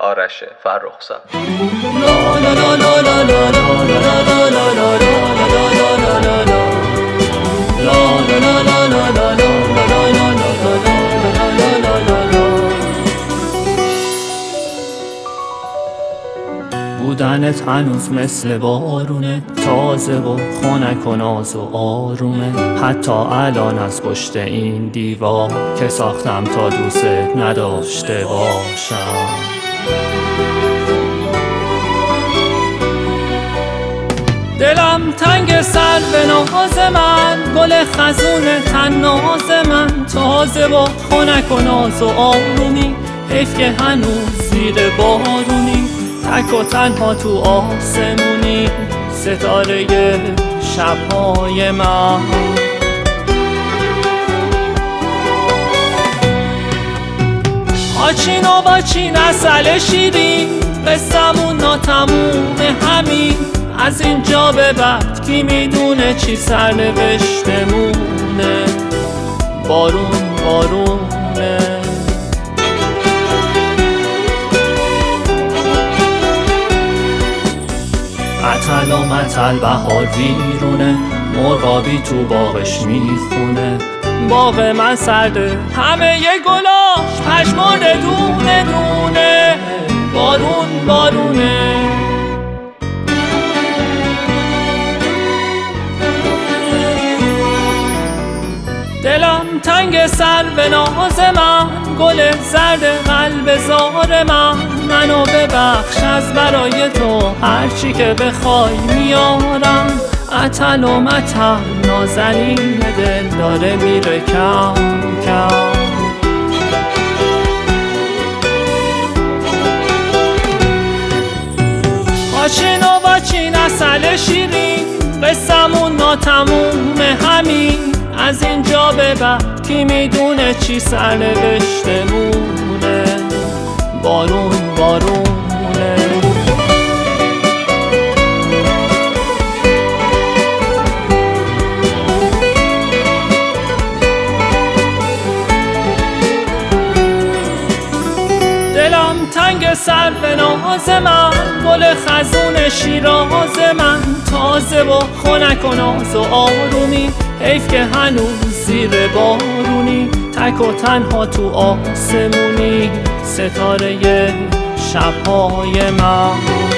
آرش فرخزاد. بودنت هنوز مثل بارونه، تازه و خنک و ناز و آرومه. حتی الان از پشت این دیوار که ساختم تا دوست نداشته باشم. دلم تنگ سر به ناز من، گل خزون تناز من. تازه و خنک و ناز و آرومی، حیف که هنوز زیر بارونی. تک و تنها تو آسمونی، ستاره شبهای من. آچین و باچین عسل شیرین، قصمون ناتموم همین. از اینجا به بعد کی میدونه چی سرنوشتمونه. بارون بارونه. عطل و مطل بهار ویرونه، مرغابی تو باغش میخونه. باغ من سرده همه ی گلاش پشمارده دونه دونه. بارون بارونه. دلم تنگ سر به ناز من، گل زرد قلب زار من. منو ببخش از برای تو هرچی که بخوای میارم. عطل و مطل نازنین دل داره میره کم کم. آچین و باچین عسل شیرین، قصمون ناتموم همین. از اینجا به بعد کی میدونه چی سرنوشتمونه. بارون بارونه. دلم تنگ سر به ناز من، گل خزون شیراز من. تازه و خنک و ناز و آرومی، حیف که هنوز زیر بارونی. تک و تنها تو آسمونی، ستاره شبهای من.